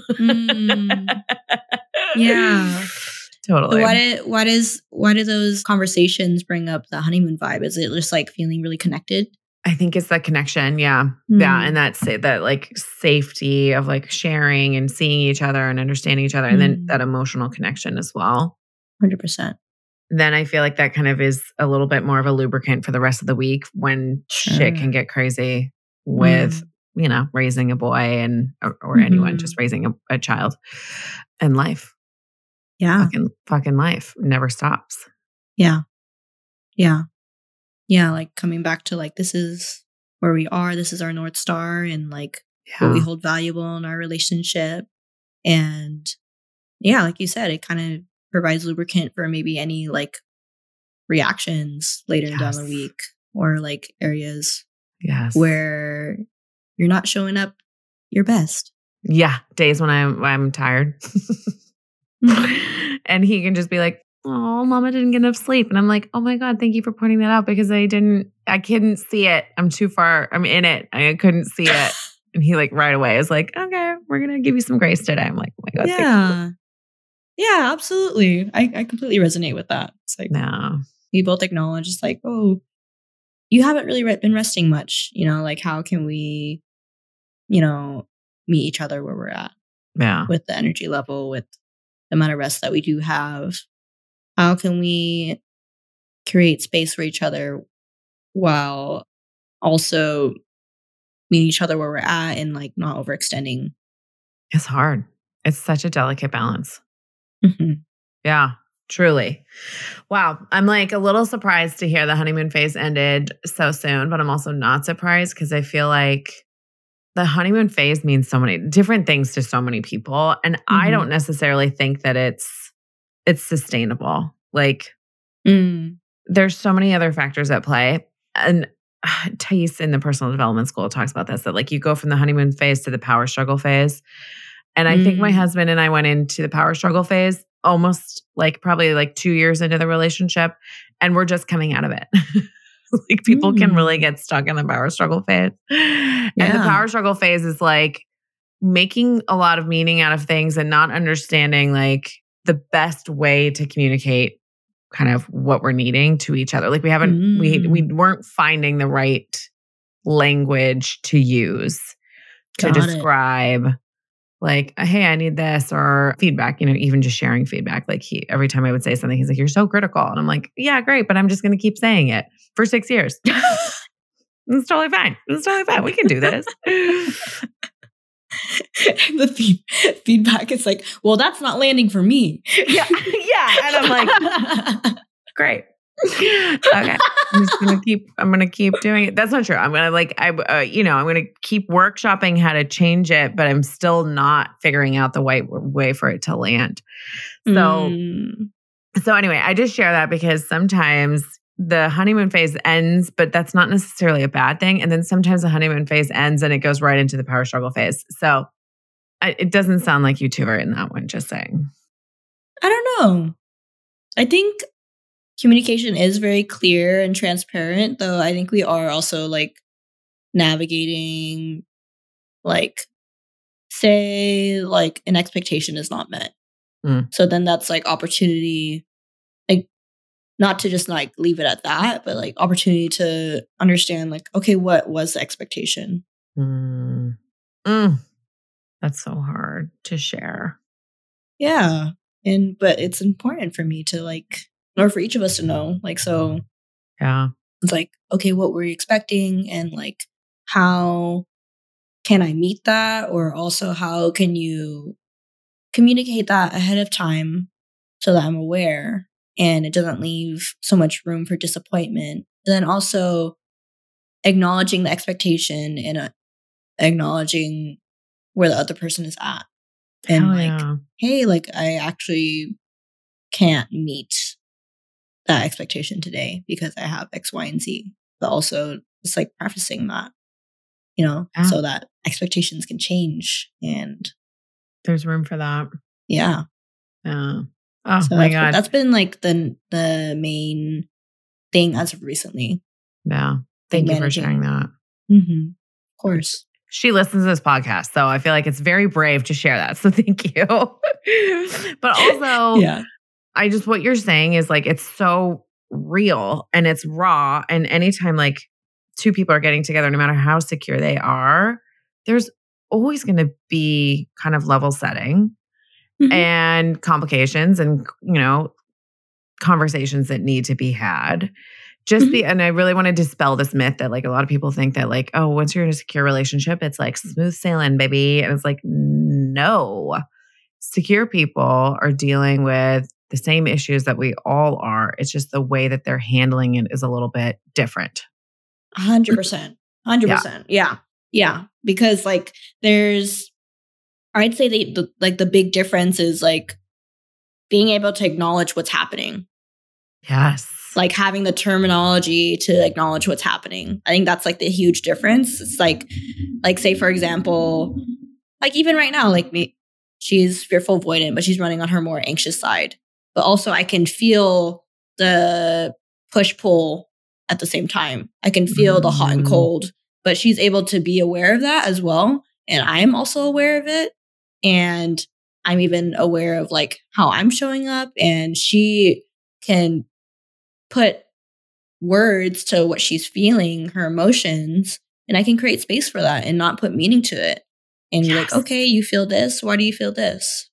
[SPEAKER 2] Yeah.
[SPEAKER 1] Totally.
[SPEAKER 2] Why do those conversations bring up the honeymoon vibe? Is it just like feeling really connected?
[SPEAKER 1] I think it's that connection. Yeah. Yeah. And that like safety of like sharing and seeing each other and understanding each other. And then that emotional connection as well.
[SPEAKER 2] 100%.
[SPEAKER 1] Then I feel like that kind of is a little bit more of a lubricant for the rest of the week when shit can get crazy with raising a boy or anyone just raising a child and life.
[SPEAKER 2] Yeah.
[SPEAKER 1] Fucking life never stops.
[SPEAKER 2] Yeah. Yeah. Yeah. Like coming back to like, this is where we are. This is our North Star and like what we hold valuable in our relationship. And yeah, like you said, it kind of provides lubricant for maybe any like reactions later down the week or like areas where you're not showing up your best.
[SPEAKER 1] Yeah. Days when I'm tired. And he can just be like, oh, mama didn't get enough sleep. And I'm like, oh my God, thank you for pointing that out because I couldn't see it. I'm too far. I'm in it. I couldn't see it. And he like right away is like, okay, we're going to give you some grace today. I'm like, oh my God.
[SPEAKER 2] Yeah. Yeah, absolutely. I completely resonate with that. It's like, we both acknowledge it's like, oh, you haven't really been resting much. Like how can we, meet each other where we're at?
[SPEAKER 1] Yeah.
[SPEAKER 2] With the energy level, with the amount of rest that we do have. How can we create space for each other while also meeting each other where we're at and like not overextending?
[SPEAKER 1] It's hard. It's such a delicate balance.
[SPEAKER 2] Mm-hmm.
[SPEAKER 1] Yeah, truly. Wow. I'm like a little surprised to hear the honeymoon phase ended so soon, but I'm also not surprised because I feel like the honeymoon phase means so many different things to so many people. And I don't necessarily think that it's sustainable. Like there's so many other factors at play. And Thais in the personal development school talks about this, that like you go from the honeymoon phase to the power struggle phase. And I think my husband and I went into the power struggle phase almost like probably like 2 years into the relationship. And we're just coming out of it. Like people can really get stuck in the power struggle phase. And the power struggle phase is like making a lot of meaning out of things and not understanding like the best way to communicate kind of what we're needing to each other. Like we weren't finding the right language to use to describe like, hey, I need this, or feedback, even just sharing feedback. Like every time I would say something, he's like, you're so critical. And I'm like, yeah, great. But I'm just going to keep saying it for 6 years. It's totally fine. We can do this.
[SPEAKER 2] The feedback is like, well, that's not landing for me.
[SPEAKER 1] Yeah. And I'm like, great. Okay. I'm gonna keep doing it. That's not true. I'm gonna I'm gonna keep workshopping how to change it, but I'm still not figuring out the right way for it to land. So anyway, I just share that because sometimes the honeymoon phase ends, but that's not necessarily a bad thing. And then sometimes the honeymoon phase ends and it goes right into the power struggle phase. So it doesn't sound like you two are in that one, just saying.
[SPEAKER 2] I don't know. I think communication is very clear and transparent, though I think we are also like navigating, like, say, like an expectation is not met. So then that's like opportunity, like not to just like leave it at that, but like opportunity to understand like, okay, what was the expectation?
[SPEAKER 1] That's so hard to share.
[SPEAKER 2] Yeah. But it's important for me to like, or for each of us to know, like, so
[SPEAKER 1] yeah,
[SPEAKER 2] it's like, okay, what were you expecting? And like, how can I meet that? Or also how can you communicate that ahead of time so that I'm aware and it doesn't leave so much room for disappointment. And then also acknowledging the expectation and acknowledging where the other person is at. And hey, like I actually can't meet that expectation today because I have X, Y, and Z. But also it's like prefacing that, so that expectations can change and
[SPEAKER 1] there's room for that.
[SPEAKER 2] Yeah.
[SPEAKER 1] Oh
[SPEAKER 2] so
[SPEAKER 1] my God.
[SPEAKER 2] That's been like the main thing as of recently.
[SPEAKER 1] Yeah. Thank you for sharing that.
[SPEAKER 2] Mm-hmm. Of course.
[SPEAKER 1] She listens to this podcast, so I feel like it's very brave to share that. So thank you. But also, what you're saying is like, it's so real and it's raw. And anytime like two people are getting together, no matter how secure they are, there's always going to be kind of level setting and complications and, conversations that need to be had. and I really want to dispel this myth that like a lot of people think that like, oh, once you're in a secure relationship, it's like smooth sailing, baby. And it's like, no, secure people are dealing with the same issues that we all are. It's just the way that they're handling it is a little bit different.
[SPEAKER 2] 100%. 100%. Yeah. Yeah. Because like I'd say the big difference is like being able to acknowledge what's happening.
[SPEAKER 1] Yes.
[SPEAKER 2] Like having the terminology to acknowledge what's happening. I think that's like the huge difference. It's like say for example, like even right now, like me, she's fearful avoidant, but she's running on her more anxious side. But also I can feel the push-pull at the same time. I can feel the hot and cold, but she's able to be aware of that as well. And I'm also aware of it. And I'm even aware of like how I'm showing up. And she can put words to what she's feeling, her emotions, and I can create space for that and not put meaning to it. And be like, okay, you feel this. Why do you feel this?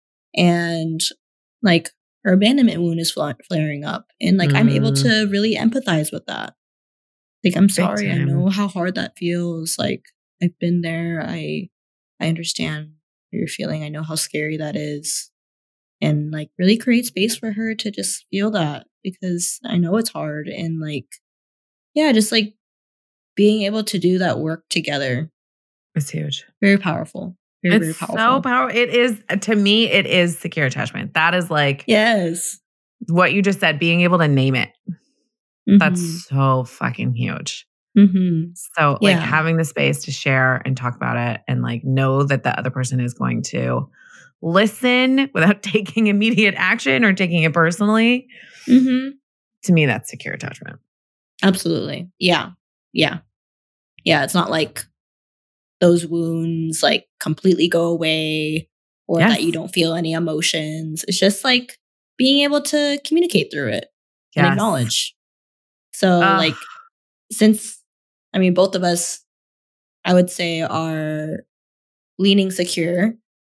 [SPEAKER 2] And like her abandonment wound is flaring up. And like, I'm able to really empathize with that. Like, I'm sorry. I know how hard that feels. Like, I've been there. I understand how you're feeling. I know how scary that is. And like really create space for her to just feel that, because I know it's hard. And like, yeah, just like being able to do that work together.
[SPEAKER 1] It's huge.
[SPEAKER 2] Very powerful. Very powerful.
[SPEAKER 1] So powerful. It is, to me, it is secure attachment. That is like,
[SPEAKER 2] yes,
[SPEAKER 1] what you just said, being able to name it. Mm-hmm. That's so fucking huge. Mm-hmm. So like having the space to share and talk about it and like know that the other person is going to listen without taking immediate action or taking it personally. Mm-hmm. To me, that's secure attachment.
[SPEAKER 2] Absolutely. Yeah. Yeah. Yeah. It's not like those wounds like completely go away or that you don't feel any emotions. It's just like being able to communicate through it and acknowledge. So like, since, I mean, both of us, I would say, are leaning secure.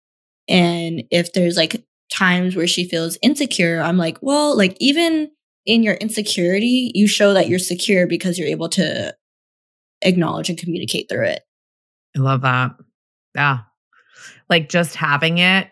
[SPEAKER 2] And if there's like times where she feels insecure, I'm like, well, like even in your insecurity, you show that you're secure because you're able to acknowledge and communicate through it.
[SPEAKER 1] I love that. Yeah. Like just having it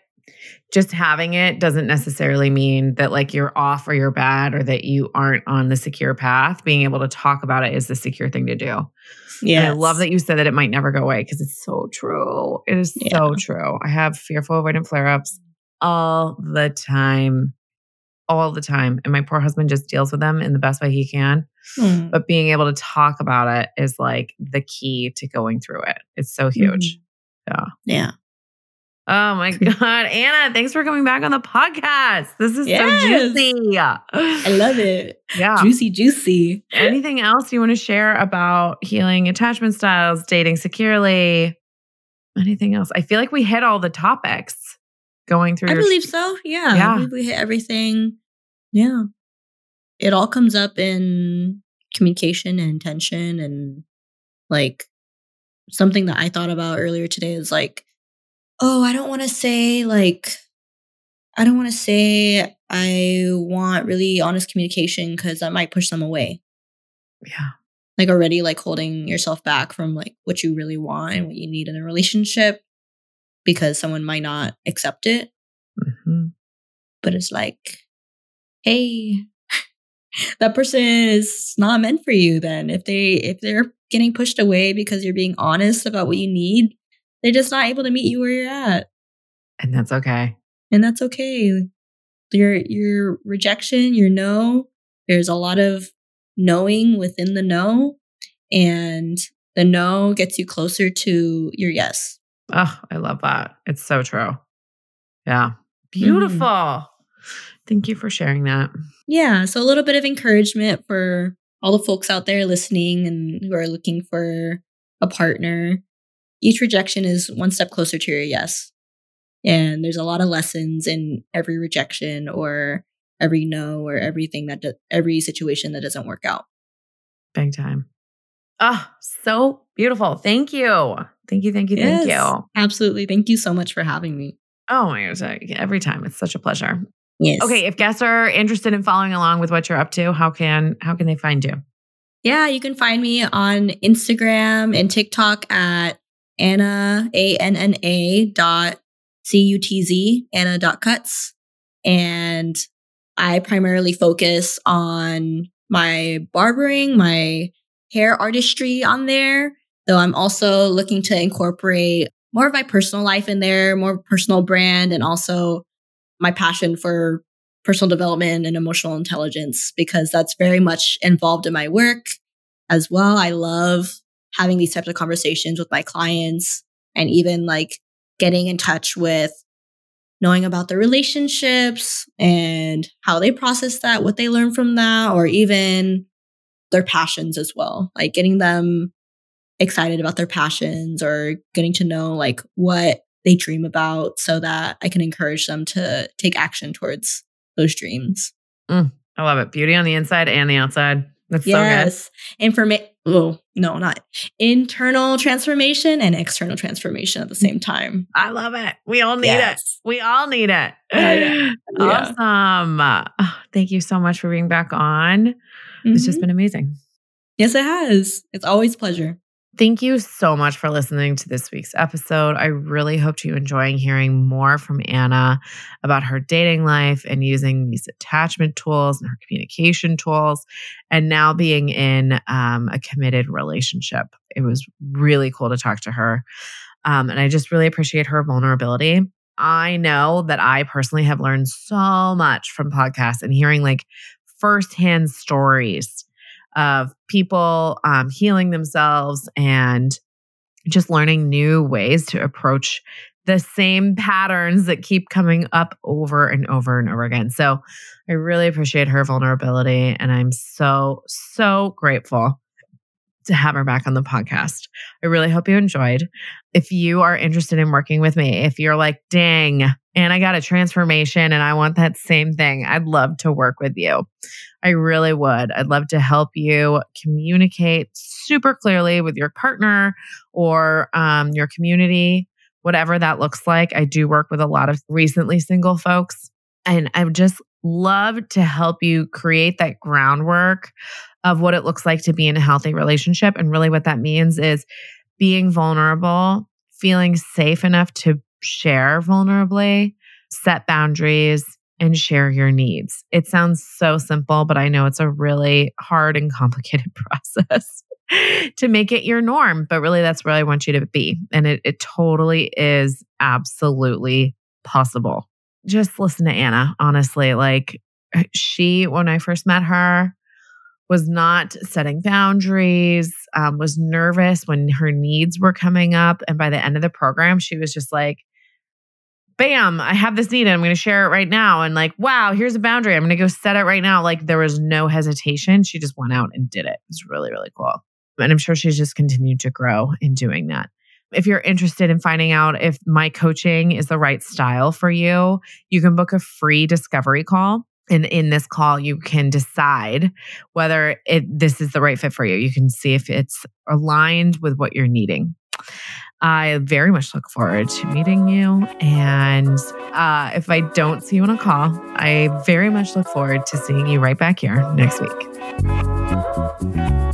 [SPEAKER 1] doesn't necessarily mean that like you're off or you're bad or that you aren't on the secure path. Being able to talk about it is the secure thing to do. Yeah. I love that you said that it might never go away because it's so true. It is so true. I have fearful avoidant flare-ups all the time. All the time. And my poor husband just deals with them in the best way he can. But being able to talk about it is like the key to going through it. It's so huge.
[SPEAKER 2] Yeah.
[SPEAKER 1] Oh my God. Anna, thanks for coming back on the podcast. This is so juicy.
[SPEAKER 2] I love it.
[SPEAKER 1] Yeah.
[SPEAKER 2] Juicy.
[SPEAKER 1] Anything else you want to share about healing attachment styles, dating securely? Anything else? I feel like we hit all the topics going through.
[SPEAKER 2] I believe so. Yeah. I believe we hit everything. Yeah. It all comes up in communication and intention. And like something that I thought about earlier today is like, oh, I don't want to say I want really honest communication because that might push them away.
[SPEAKER 1] Yeah.
[SPEAKER 2] Like already like holding yourself back from like what you really want and what you need in a relationship because someone might not accept it. Mm-hmm. But it's like, hey, that person is not meant for you then. If they're getting pushed away because you're being honest about what you need, they're just not able to meet you where you're at.
[SPEAKER 1] And that's okay.
[SPEAKER 2] And that's okay. Your rejection, your no, there's a lot of knowing within the no. And the no gets you closer to your yes.
[SPEAKER 1] Oh, I love that. It's so true. Yeah. Beautiful. Mm. Thank you for sharing that.
[SPEAKER 2] Yeah. So a little bit of encouragement for all the folks out there listening and who are looking for a partner. Each rejection is one step closer to your yes. And there's a lot of lessons in every rejection or every no or everything every situation that doesn't work out.
[SPEAKER 1] Big time. Oh, so beautiful. Thank you. Thank you.
[SPEAKER 2] Yes, absolutely. Thank you so much for having me.
[SPEAKER 1] Oh my gosh. Every time. It's such a pleasure.
[SPEAKER 2] Yes.
[SPEAKER 1] Okay, if guests are interested in following along with what you're up to, how can they find you?
[SPEAKER 2] Yeah, you can find me on Instagram and TikTok at Anna, ANNA.CUTZ, Anna.cuts. And I primarily focus on my barbering, my hair artistry on there, though I'm also looking to incorporate more of my personal life in there, more personal brand, and also my passion for personal development and emotional intelligence, because that's very much involved in my work as well. I love having these types of conversations with my clients, and even like getting in touch with knowing about their relationships and how they process that, what they learn from that, or even their passions as well. Like getting them excited about their passions or getting to know like what they dream about so that I can encourage them to take action towards those dreams.
[SPEAKER 1] I love it. Beauty on the inside and the outside. That's
[SPEAKER 2] yes. So good. Not internal transformation and external transformation at the same time.
[SPEAKER 1] I love it. We all need it. We all need it.
[SPEAKER 2] Yeah.
[SPEAKER 1] Awesome. Thank you so much for being back on. Mm-hmm. It's just been amazing.
[SPEAKER 2] Yes, it has. It's always a pleasure.
[SPEAKER 1] Thank you so much for listening to this week's episode. I really hope you're enjoying hearing more from Anna about her dating life and using these attachment tools and her communication tools, and now being in a committed relationship. It was really cool to talk to her. And I just really appreciate her vulnerability. I know that I personally have learned so much from podcasts and hearing like firsthand stories of people healing themselves and just learning new ways to approach the same patterns that keep coming up over and over and over again. So I really appreciate her vulnerability, and I'm so, so grateful to have her back on the podcast. I really hope you enjoyed. If you are interested in working with me, if you're like, dang, and I got a transformation and I want that same thing, I'd love to work with you. I really would. I'd love to help you communicate super clearly with your partner or your community, whatever that looks like. I do work with a lot of recently single folks, and I would just love to help you create that groundwork of what it looks like to be in a healthy relationship. And really what that means is being vulnerable, feeling safe enough to share vulnerably, set boundaries, and share your needs. It sounds so simple, but I know it's a really hard and complicated process to make it your norm. But really, that's where I want you to be. And it totally is absolutely possible. Just listen to Anna, honestly. Like she, when I first met her, was not setting boundaries, was nervous when her needs were coming up. And by the end of the program, she was just like, bam, I have this need and I'm going to share it right now. And like, wow, here's a boundary. I'm going to go set it right now. Like there was no hesitation. She just went out and did it. It was really, really cool. And I'm sure she's just continued to grow in doing that. If you're interested in finding out if my coaching is the right style for you, you can book a free discovery call. And in this call, you can decide whether this is the right fit for you. You can see if it's aligned with what you're needing. I very much look forward to meeting you. And if I don't see you on a call, I very much look forward to seeing you right back here next week.